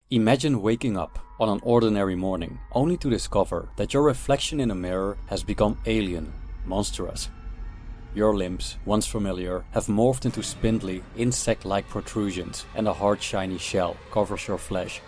Imagine waking up on an ordinary morning only to discover that your reflection in a mirror has become alien, monstrous. Your limbs, once familiar, have morphed into spindly, insect-like protrusions, and a hard shiny shell covers your flesh.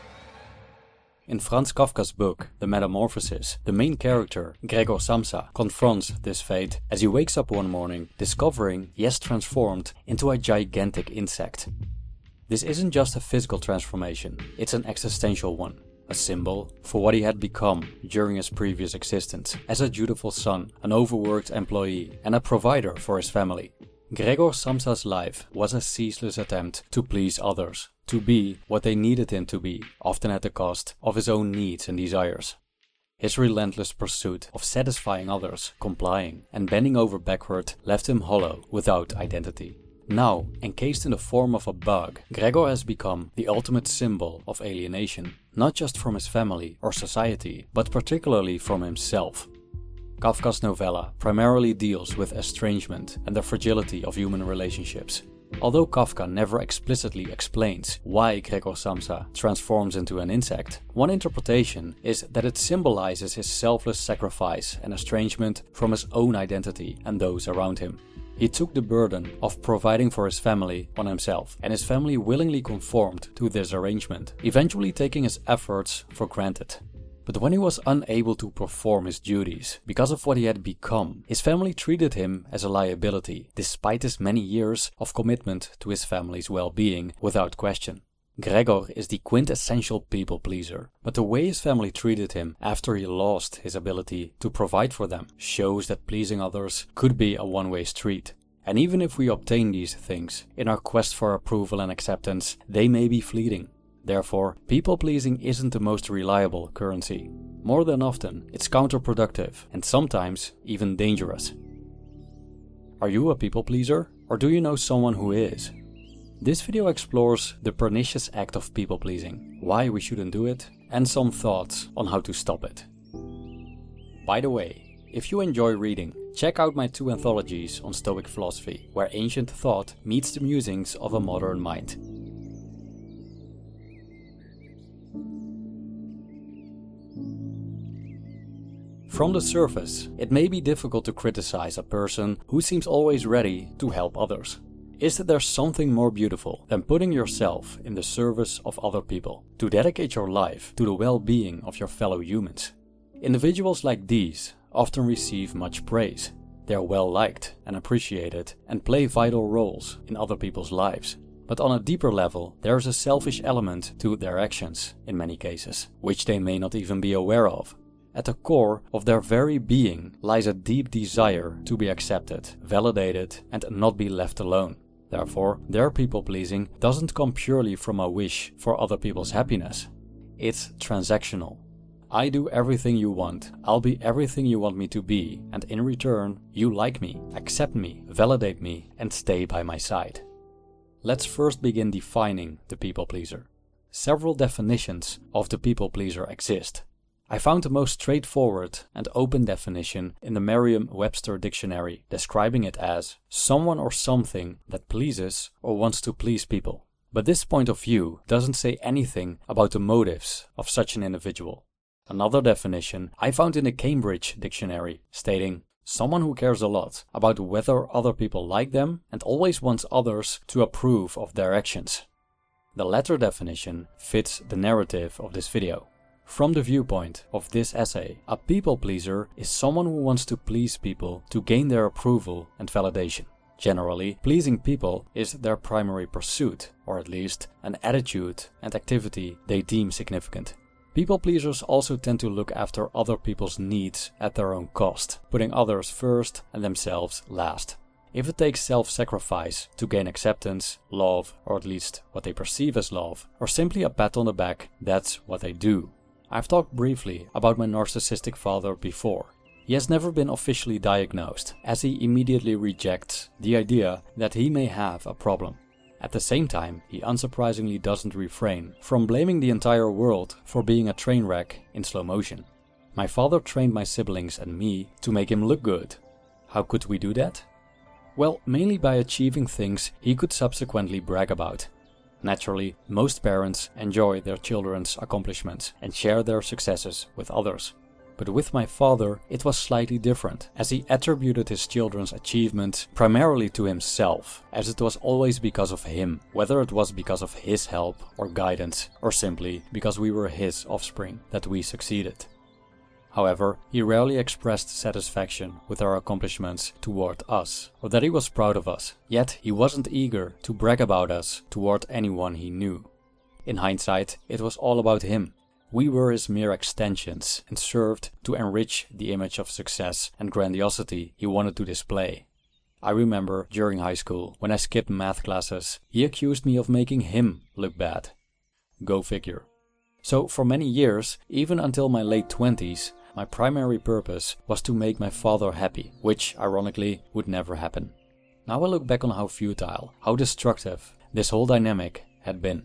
In Franz Kafka's book, The Metamorphosis, the main character, Gregor Samsa, confronts this fate as he wakes up one morning, discovering he has transformed into a gigantic insect. This isn't just a physical transformation, it's an existential one. A symbol for what he had become during his previous existence as a dutiful son, an overworked employee, and a provider for his family. Gregor Samsa's life was a ceaseless attempt to please others, to be what they needed him to be, often at the cost of his own needs and desires. His relentless pursuit of satisfying others, complying, and bending over backward left him hollow, without identity. Now, encased in the form of a bug, Gregor has become the ultimate symbol of alienation, not just from his family or society, but particularly from himself. Kafka's novella primarily deals with estrangement and the fragility of human relationships. Although Kafka never explicitly explains why Gregor Samsa transforms into an insect, one interpretation is that it symbolizes his selfless sacrifice and estrangement from his own identity and those around him. He took the burden of providing for his family on himself, and his family willingly conformed to this arrangement, eventually taking his efforts for granted. But when he was unable to perform his duties because of what he had become, his family treated him as a liability, despite his many years of commitment to his family's well-being, without question. Gregor is the quintessential people pleaser, but the way his family treated him after he lost his ability to provide for them shows that pleasing others could be a one-way street. And even if we obtain these things, in our quest for approval and acceptance, they may be fleeting. Therefore, people-pleasing isn't the most reliable currency. More than often, it's counterproductive and sometimes even dangerous. Are you a people pleaser, or do you know someone who is? This video explores the pernicious act of people-pleasing, why we shouldn't do it, and some thoughts on how to stop it. By the way, if you enjoy reading, check out my 2 anthologies on Stoic philosophy, where ancient thought meets the musings of a modern mind. From the surface, it may be difficult to criticize a person who seems always ready to help others. Is that there something more beautiful than putting yourself in the service of other people, to dedicate your life to the well-being of your fellow humans? Individuals like these often receive much praise. They are well liked and appreciated and play vital roles in other people's lives. But on a deeper level, there is a selfish element to their actions, in many cases, which they may not even be aware of. At the core of their very being lies a deep desire to be accepted, validated, and not be left alone. Therefore, their people-pleasing doesn't come purely from a wish for other people's happiness. It's transactional. I do everything you want, I'll be everything you want me to be, and in return, you like me, accept me, validate me, and stay by my side. Let's first begin defining the people-pleaser. Several definitions of the people-pleaser exist. I found the most straightforward and open definition in the Merriam-Webster dictionary, describing it as someone or something that pleases or wants to please people. But this point of view doesn't say anything about the motives of such an individual. Another definition I found in the Cambridge dictionary, stating someone who cares a lot about whether other people like them and always wants others to approve of their actions. The latter definition fits the narrative of this video. From the viewpoint of this essay, a people pleaser is someone who wants to please people to gain their approval and validation. Generally, pleasing people is their primary pursuit, or at least an attitude and activity they deem significant. People pleasers also tend to look after other people's needs at their own cost, putting others first and themselves last. If it takes self-sacrifice to gain acceptance, love, or at least what they perceive as love, or simply a pat on the back, that's what they do. I've talked briefly about my narcissistic father before. He has never been officially diagnosed, as he immediately rejects the idea that he may have a problem. At the same time, he unsurprisingly doesn't refrain from blaming the entire world for being a train wreck in slow motion. My father trained my siblings and me to make him look good. How could we do that? Well, mainly by achieving things he could subsequently brag about. Naturally, most parents enjoy their children's accomplishments and share their successes with others. But with my father, it was slightly different, as he attributed his children's achievement primarily to himself, as it was always because of him, whether it was because of his help or guidance, or simply because we were his offspring that we succeeded. However, he rarely expressed satisfaction with our accomplishments toward us, or that he was proud of us, yet he wasn't eager to brag about us toward anyone he knew. In hindsight, it was all about him. We were his mere extensions and served to enrich the image of success and grandiosity he wanted to display. I remember during high school, when I skipped math classes, he accused me of making him look bad. Go figure. So for many years, even until my late 20s, my primary purpose was to make my father happy, which, ironically, would never happen. Now I look back on how futile, how destructive this whole dynamic had been.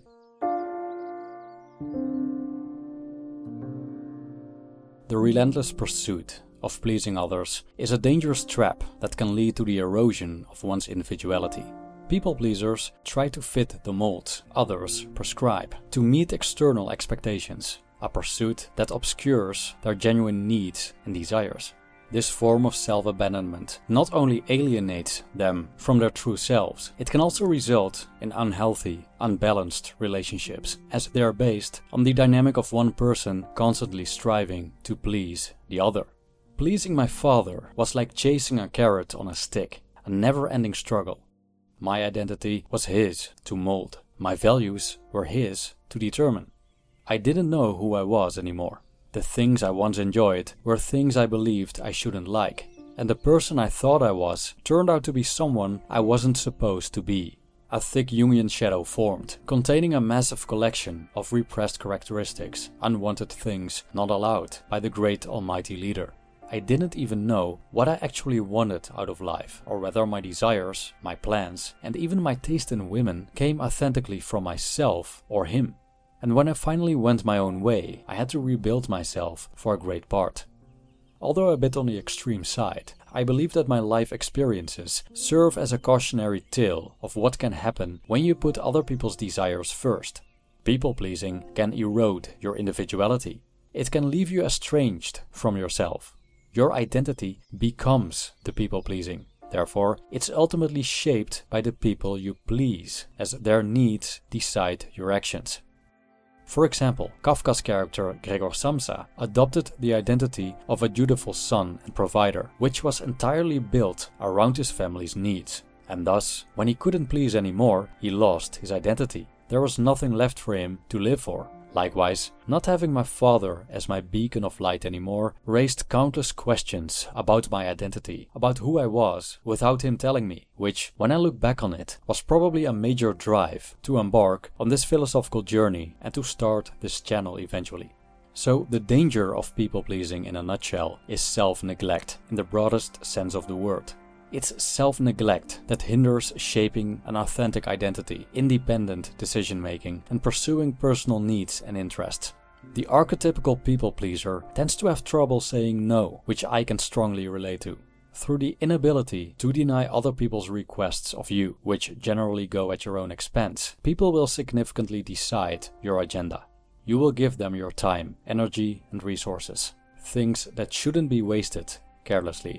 The relentless pursuit of pleasing others is a dangerous trap that can lead to the erosion of one's individuality. People pleasers try to fit the mold others prescribe to meet external expectations, a pursuit that obscures their genuine needs and desires. This form of self-abandonment not only alienates them from their true selves, it can also result in unhealthy, unbalanced relationships, as they are based on the dynamic of one person constantly striving to please the other. Pleasing my father was like chasing a carrot on a stick, a never-ending struggle. My identity was his to mold. My values were his to determine. I didn't know who I was anymore. The things I once enjoyed were things I believed I shouldn't like. And the person I thought I was turned out to be someone I wasn't supposed to be. A thick Jungian shadow formed, containing a massive collection of repressed characteristics, unwanted things not allowed by the great almighty leader. I didn't even know what I actually wanted out of life, or whether my desires, my plans, and even my taste in women came authentically from myself or him. And when I finally went my own way, I had to rebuild myself for a great part. Although a bit on the extreme side, I believe that my life experiences serve as a cautionary tale of what can happen when you put other people's desires first. People-pleasing can erode your individuality. It can leave you estranged from yourself. Your identity becomes the people-pleasing. Therefore, it's ultimately shaped by the people you please, as their needs decide your actions. For example, Kafka's character Gregor Samsa adopted the identity of a dutiful son and provider, which was entirely built around his family's needs. And thus, when he couldn't please anymore, he lost his identity. There was nothing left for him to live for. Likewise, not having my father as my beacon of light anymore raised countless questions about my identity, about who I was, without him telling me, which, when I look back on it, was probably a major drive to embark on this philosophical journey and to start this channel eventually. So, the danger of people-pleasing in a nutshell is self-neglect in the broadest sense of the word. It's self-neglect that hinders shaping an authentic identity, independent decision-making, and pursuing personal needs and interests. The archetypical people-pleaser tends to have trouble saying no, which I can strongly relate to. Through the inability to deny other people's requests of you, which generally go at your own expense, people will significantly decide your agenda. You will give them your time, energy, and resources. Things that shouldn't be wasted carelessly.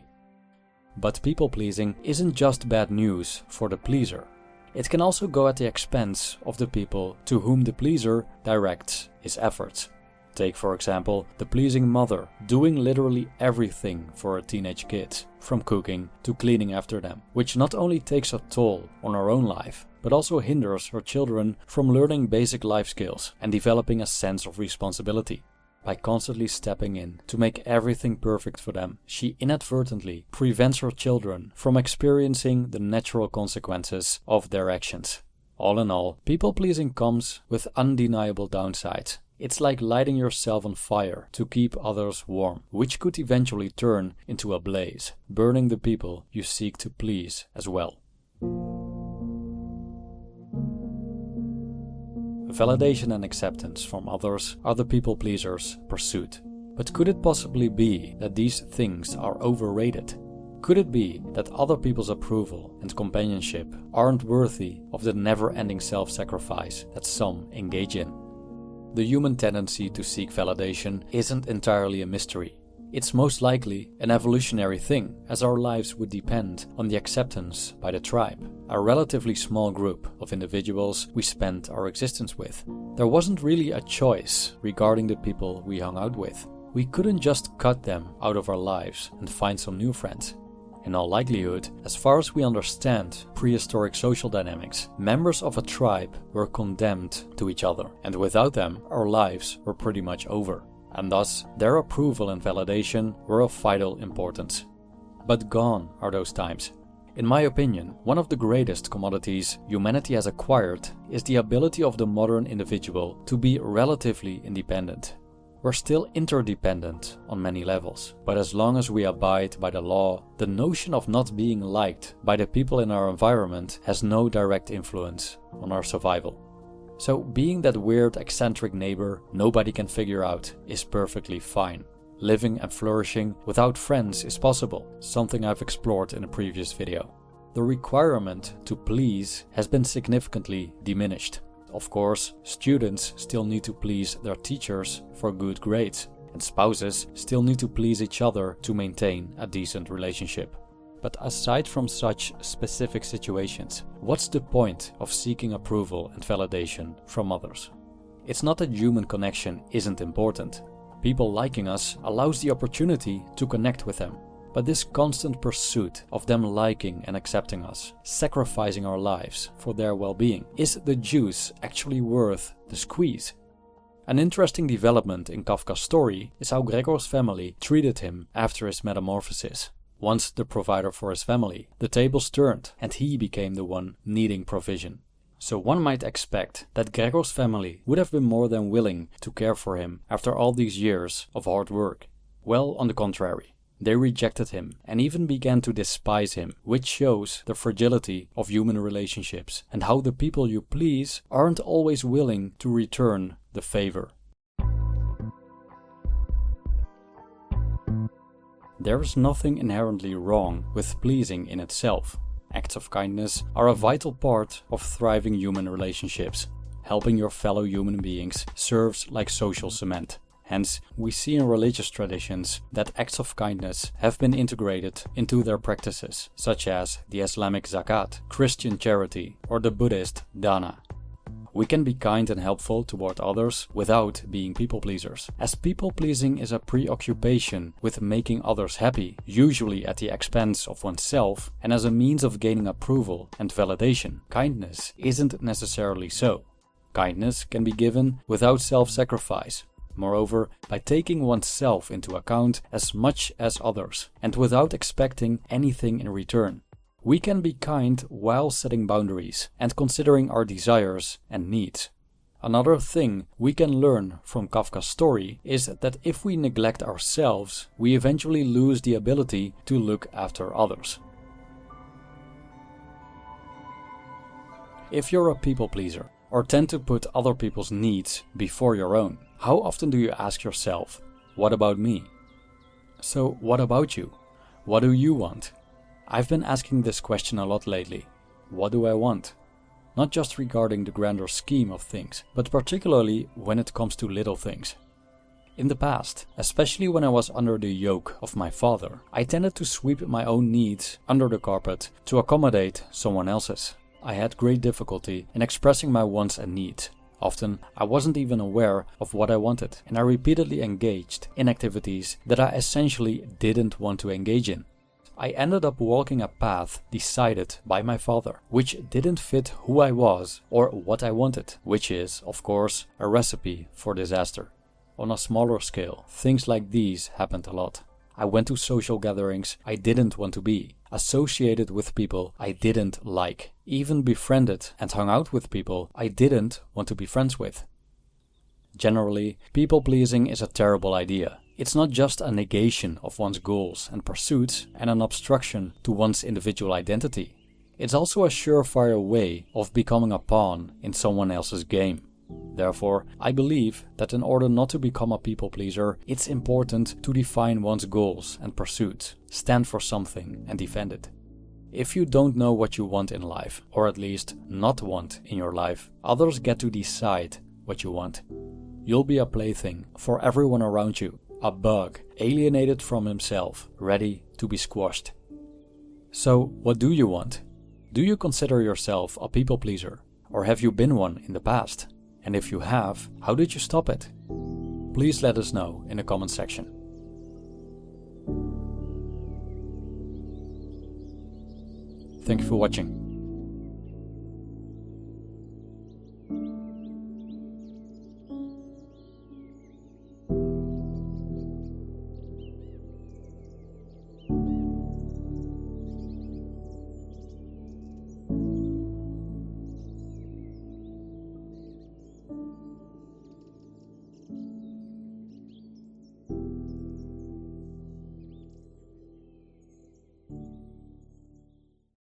But people-pleasing isn't just bad news for the pleaser. It can also go at the expense of the people to whom the pleaser directs his efforts. Take, for example, the pleasing mother doing literally everything for her teenage kids, from cooking to cleaning after them, which not only takes a toll on her own life, but also hinders her children from learning basic life skills and developing a sense of responsibility. By constantly stepping in to make everything perfect for them, she inadvertently prevents her children from experiencing the natural consequences of their actions. All in all, people-pleasing comes with undeniable downsides. It's like lighting yourself on fire to keep others warm, which could eventually turn into a blaze, burning the people you seek to please as well. Validation and acceptance from others are the people-pleaser's pursuit. But could it possibly be that these things are overrated? Could it be that other people's approval and companionship aren't worthy of the never-ending self-sacrifice that some engage in? The human tendency to seek validation isn't entirely a mystery. It's most likely an evolutionary thing, as our lives would depend on the acceptance by the tribe, a relatively small group of individuals we spent our existence with. There wasn't really a choice regarding the people we hung out with. We couldn't just cut them out of our lives and find some new friends. In all likelihood, as far as we understand prehistoric social dynamics, members of a tribe were condemned to each other, and without them, our lives were pretty much over. And thus, their approval and validation were of vital importance. But gone are those times. In my opinion, one of the greatest commodities humanity has acquired is the ability of the modern individual to be relatively independent. We're still interdependent on many levels, but as long as we abide by the law, the notion of not being liked by the people in our environment has no direct influence on our survival. So being that weird, eccentric neighbor nobody can figure out is perfectly fine. Living and flourishing without friends is possible, something I've explored in a previous video. The requirement to please has been significantly diminished. Of course, students still need to please their teachers for good grades, and spouses still need to please each other to maintain a decent relationship. But aside from such specific situations, what's the point of seeking approval and validation from others? It's not that human connection isn't important. People liking us allows the opportunity to connect with them. But this constant pursuit of them liking and accepting us, sacrificing our lives for their well-being, is the juice actually worth the squeeze? An interesting development in Kafka's story is how Gregor's family treated him after his metamorphosis. Once the provider for his family, the tables turned and he became the one needing provision. So one might expect that Gregor's family would have been more than willing to care for him after all these years of hard work. Well, on the contrary. They rejected him and even began to despise him, which shows the fragility of human relationships and how the people you please aren't always willing to return the favor. There is nothing inherently wrong with pleasing in itself. Acts of kindness are a vital part of thriving human relationships. Helping your fellow human beings serves like social cement. Hence, we see in religious traditions that acts of kindness have been integrated into their practices, such as the Islamic zakat, Christian charity, or the Buddhist dana. We can be kind and helpful toward others without being people pleasers, as people pleasing is a preoccupation with making others happy, usually at the expense of oneself and as a means of gaining approval and validation. Kindness isn't necessarily so. Kindness can be given without self-sacrifice. Moreover, by taking oneself into account as much as others, and without expecting anything in return. We can be kind while setting boundaries and considering our desires and needs. Another thing we can learn from Kafka's story is that if we neglect ourselves, we eventually lose the ability to look after others. If you're a people pleaser, or tend to put other people's needs before your own, how often do you ask yourself, what about me? So what about you? What do you want? I've been asking this question a lot lately. What do I want? Not just regarding the grander scheme of things, but particularly when it comes to little things. In the past, especially when I was under the yoke of my father, I tended to sweep my own needs under the carpet to accommodate someone else's. I had great difficulty in expressing my wants and needs. Often, I wasn't even aware of what I wanted, and I repeatedly engaged in activities that I essentially didn't want to engage in. I ended up walking a path decided by my father, which didn't fit who I was or what I wanted, which is, of course, a recipe for disaster. On a smaller scale, things like these happened a lot. I went to social gatherings I didn't want to be, associated with people I didn't like, even befriended and hung out with people I didn't want to be friends with. Generally, people-pleasing is a terrible idea. It's not just a negation of one's goals and pursuits and an obstruction to one's individual identity. It's also a surefire way of becoming a pawn in someone else's game. Therefore, I believe that in order not to become a people pleaser, it's important to define one's goals and pursuits, stand for something and defend it. If you don't know what you want in life, or at least not want in your life, others get to decide what you want. You'll be a plaything for everyone around you, a bug alienated from himself, ready to be squashed. So, what do you want? Do you consider yourself a people pleaser, or have you been one in the past? And if you have, how did you stop it? Please let us know in the comment section. Thank you for watching.